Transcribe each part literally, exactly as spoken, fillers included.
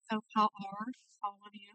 So how are all of you?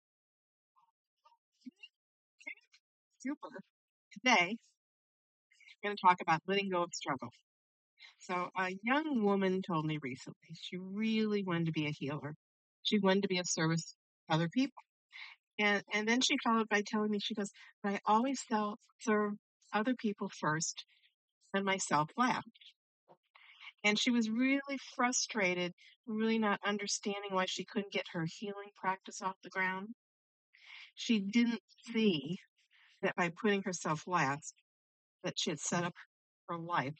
Okay, super. Today, we're going to talk about letting go of struggle. So a young woman told me recently she really wanted to be a healer. She wanted to be of service to other people. And and then she followed by telling me, she goes, but I always sell, serve other people first and myself last. And she was really frustrated, really not understanding why she couldn't get her healing practice off the ground. She didn't see that by putting herself last, that she had set up her life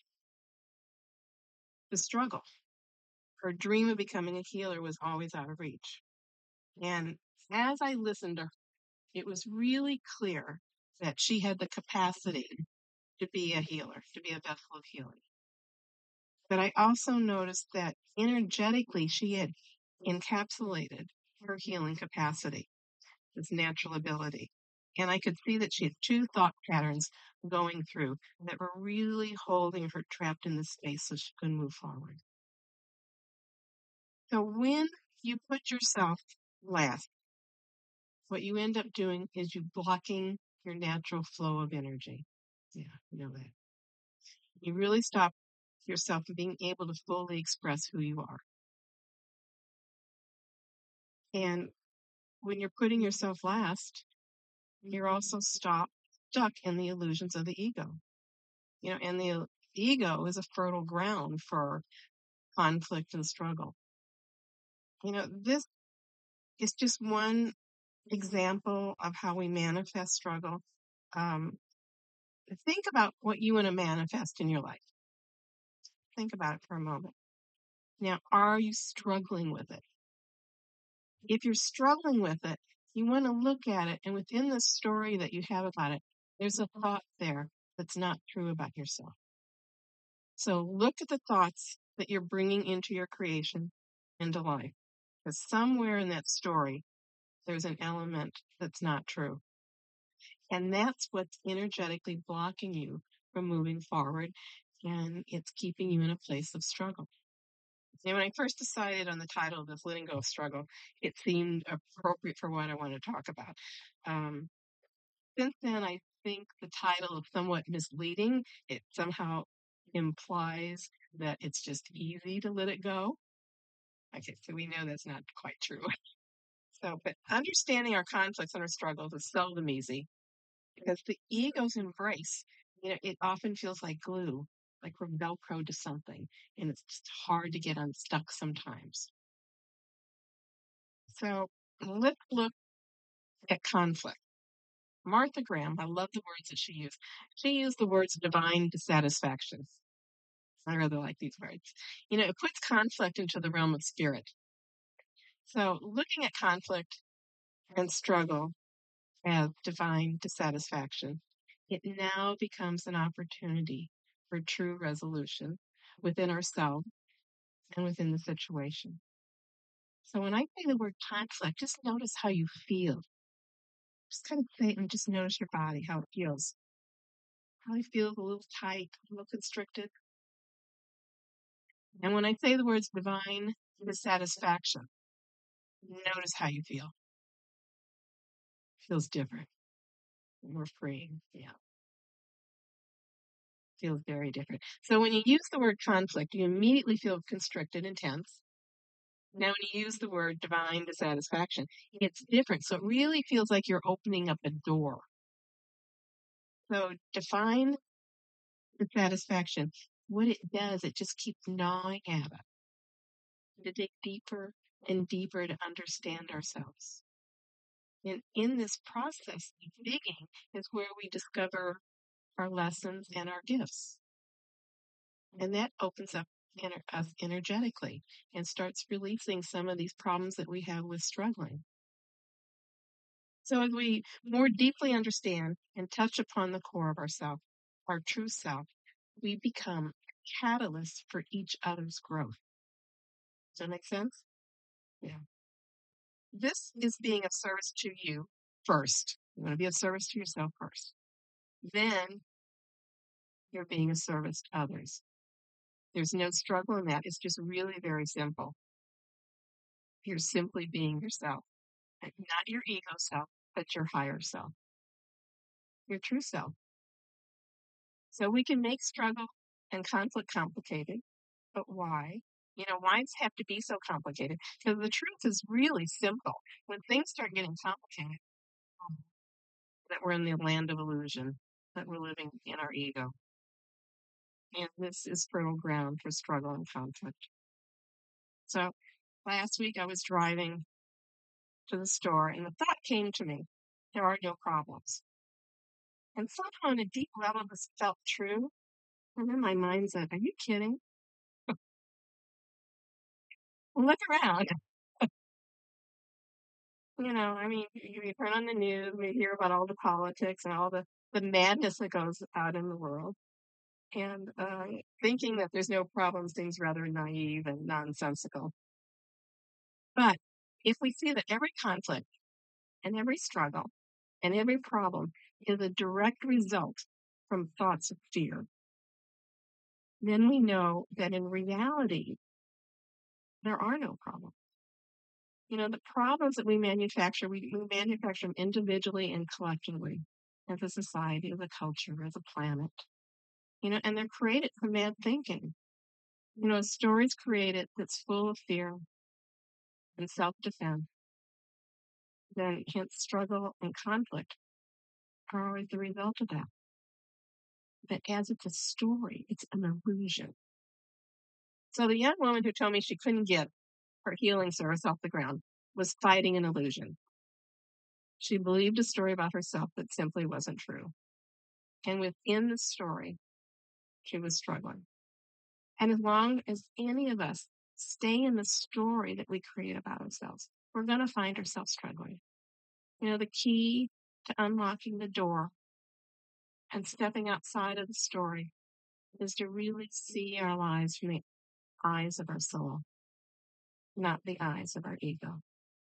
to struggle. Her dream of becoming a healer was always out of reach. And as I listened to her, it was really clear that she had the capacity to be a healer, to be a vessel of healing. But I also noticed that energetically she had encapsulated her healing capacity, this natural ability. And I could see that she had two thought patterns going through that were really holding her trapped in this space so she couldn't move forward. So when you put yourself last, what you end up doing is you blocking your natural flow of energy. Yeah, you know that. You really stop yourself from being able to fully express who you are. And when you're putting yourself last, you're also stop, stuck in the illusions of the ego. You know, and the ego is a fertile ground for conflict and struggle. You know, this is just one example of how we manifest struggle. Um, think about what you want to manifest in your life. Think about it for a moment. Now, are you struggling with it? If you're struggling with it, you want to look at it, and within the story that you have about it, there's a thought there that's not true about yourself. So look at the thoughts that you're bringing into your creation, into life. Because somewhere in that story, there's an element that's not true. And that's what's energetically blocking you from moving forward, and it's keeping you in a place of struggle. And when I first decided on the title of this, Letting Go of Struggle, it seemed appropriate for what I want to talk about. Um, since then, I think the title is somewhat misleading. It somehow implies that it's just easy to let it go. Okay, so we know that's not quite true. So, but understanding our conflicts and our struggles is seldom easy because the ego's embrace, you know, it often feels like glue, like we're Velcro to something, and it's just hard to get unstuck sometimes. So let's look at conflict. Martha Graham, I love the words that she used. She used the words divine dissatisfaction. I rather like these words. You know, it puts conflict into the realm of spirit. So looking at conflict and struggle as divine dissatisfaction, it now becomes an opportunity for true resolution within ourselves and within the situation. So when I say the word conflict, just notice how you feel. Just kind of say it and just notice your body, how it feels. Probably feels a little tight, a little constricted. And when I say the words divine dissatisfaction, notice how you feel. Feels different. More free. Yeah. Feels very different. So when you use the word conflict, you immediately feel constricted and tense. Now, when you use the word divine dissatisfaction, it's different. So it really feels like you're opening up a door. So divine dissatisfaction, what it does, it just keeps gnawing at us to dig deeper and deeper to understand ourselves. And in this process of digging is where we discover our lessons and our gifts. And that opens up ener- us energetically and starts releasing some of these problems that we have with struggling. So as we more deeply understand and touch upon the core of ourself, our true self, we become catalysts for each other's growth. Does that make sense? Yeah. This is being of service to you first. You want to be of service to yourself first. Then you're being of service to others. There's no struggle in that. It's just really very simple. You're simply being yourself, and not your ego self, but your higher self, your true self. So we can make struggle and conflict complicated, but why? You know, why does it have to be so complicated? Because the truth is really simple. When things start getting complicated, um, that we're in the land of illusion, that we're living in our ego. And this is fertile ground for struggle and conflict. So last week I was driving to the store and the thought came to me, there are no problems. And somehow on a deep level this felt true. And then my mind said, are you kidding? Look around. You know, I mean, you, you turn on the news, we hear about all the politics and all the, the madness that goes out in the world. And uh, thinking that there's no problem seems rather naive and nonsensical. But if we see that every conflict and every struggle and every problem is a direct result from thoughts of fear, then we know that in reality, there are no problems. You know, the problems that we manufacture, we, we manufacture them individually and collectively as a society, as a culture, as a planet. You know, and they're created from mad thinking. You know, a story's created that's full of fear and self-defense. Then hence struggle and conflict are always the result of that. But as it's a story, it's an illusion. So the young woman who told me she couldn't get her healing service off the ground was fighting an illusion. She believed a story about herself that simply wasn't true. And within the story, she was struggling. And as long as any of us stay in the story that we create about ourselves, we're going to find ourselves struggling. You know, the key to unlocking the door and stepping outside of the story is to really see our lives from the eyes of our soul, not the eyes of our ego.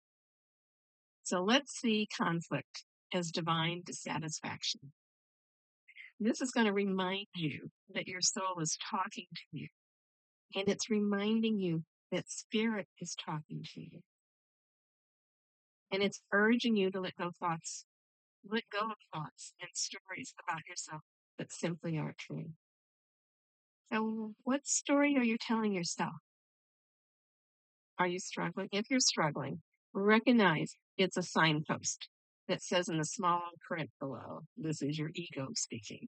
So let's see conflict as divine dissatisfaction. This is going to remind you that your soul is talking to you, and it's reminding you that spirit is talking to you. And it's urging you to let go thoughts, let go of thoughts and stories about yourself that simply aren't true. So what story are you telling yourself? Are you struggling? If you're struggling, recognize it's a signpost that says in the small print below, this is your ego speaking.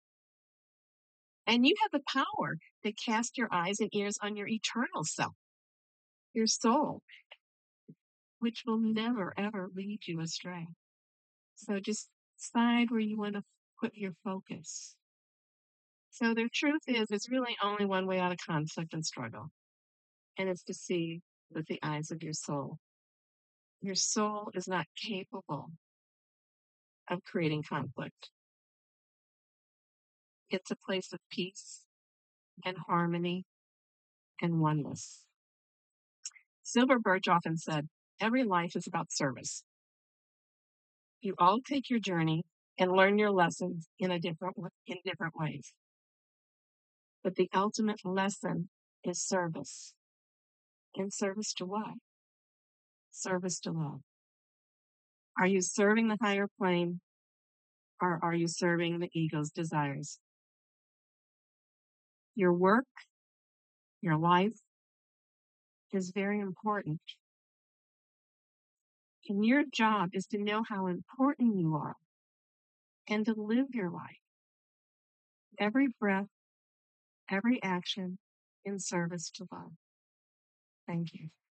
And you have the power to cast your eyes and ears on your eternal self, your soul, which will never, ever lead you astray. So just decide where you want to put your focus. So the truth is, there's really only one way out of conflict and struggle, and it's to see with the eyes of your soul. Your soul is not capable of creating conflict. It's a place of peace and harmony and oneness. Silver Birch often said, every life is about service. You all take your journey and learn your lessons in a different in different ways. But the ultimate lesson is service. And service to what? Service to love. Are you serving the higher plane, or are you serving the ego's desires? Your work, your life is very important. And your job is to know how important you are and to live your life. Every breath, every action in service to love. Thank you.